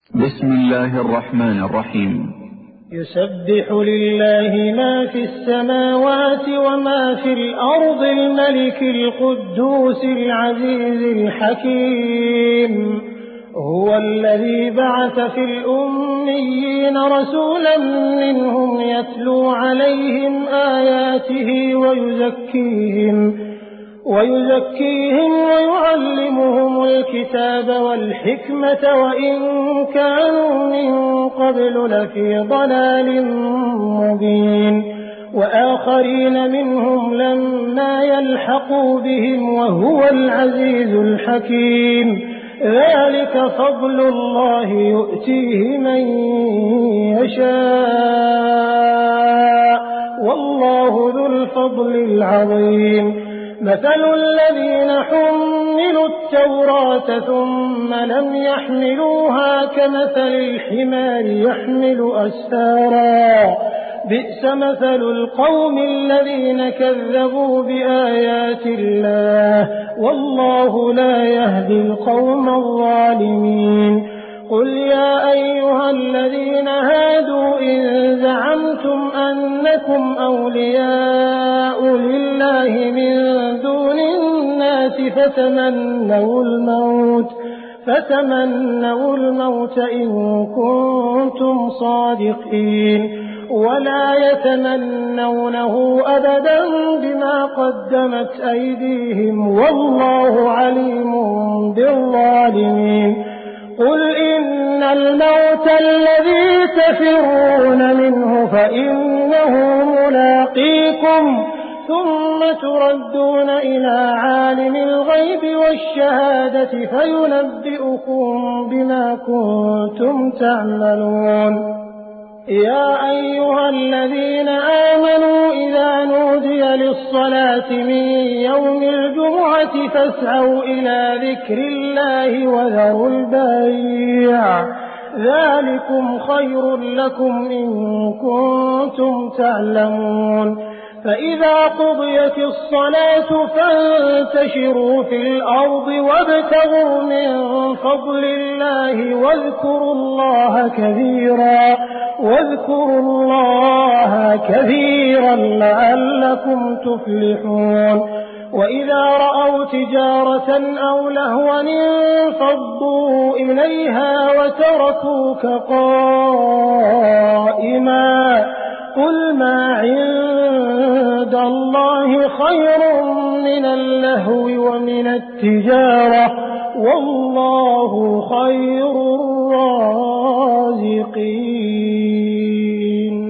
بسم الله الرحمن الرحيم. يسبح لله ما في السماوات وما في الأرض الملك القدوس العزيز الحكيم. هو الذي بعث في الأميين رسولا منهم يتلو عليهم آياته ويزكيهم ويعلمهم الكتاب والحكمة وإن كانوا من قبل لفي ضلال مبين. وآخرين منهم لما يلحقوا بهم وهو العزيز الحكيم. ذلك فضل الله يؤتيه من يشاء والله ذو الفضل العظيم. مثل الذين حملوا التوراة ثم لم يحملوها كمثل الحمار يحمل أسفارا بئس مثل القوم الذين كذبوا بآيات الله والله لا يهدي القوم الظالمين. قل يا أيها الذين هادوا إن زعمتم أنكم أولياء لله من دون الناس فتمنوا الموت إن كنتم صادقين ولا يتمنونه أبدا بما قدمت أيديهم والله عليم بالظالمين. قل إن الموت الذي تفرون منه فإنه ملاقيكم ثم تردون إلى عالم الغيب والشهادة فينبئكم بما كنتم تعملون. يا أيها الذين آمنوا إذا نودي للصلاة من يوم الجمعة فاسعوا إلى ذكر الله وذروا البيع ذلكم خير لكم إن كنتم تعلمون. فإذا قضيت الصلاة فانتشروا في الأرض وابتغوا من فضل الله واذكروا الله كثيرا لعلكم تفلحون. وإذا رأوا تجارة أو لهوا انفضوا إليها وتركوك قائما قل ما عند الله خير من اللهو ومن التجارة والله خير الرازقين.